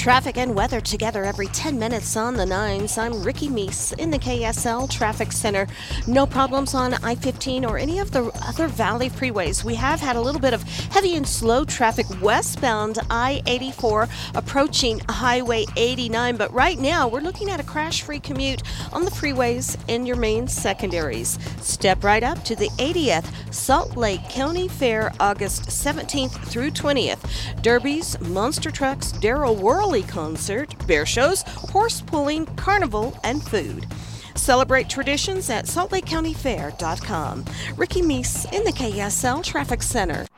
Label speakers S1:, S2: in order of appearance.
S1: Traffic and weather together every 10 minutes on the 9s. I'm Ricky Meese in the KSL Traffic Center. No problems on I-15 or any of the other Valley freeways. We have had a little bit of heavy and slow traffic westbound I-84 approaching Highway 89, but right now we're looking at a crash-free commute on the freeways in your main secondaries. Step right up to the 80th Salt Lake County Fair, August 17th through 20th. Derbies, monster trucks, Darryl Worley concert, bear shows, horse pulling, carnival, and food. Celebrate traditions at saltlakecountyfair.com. Ricky Meese in the KSL Traffic Center.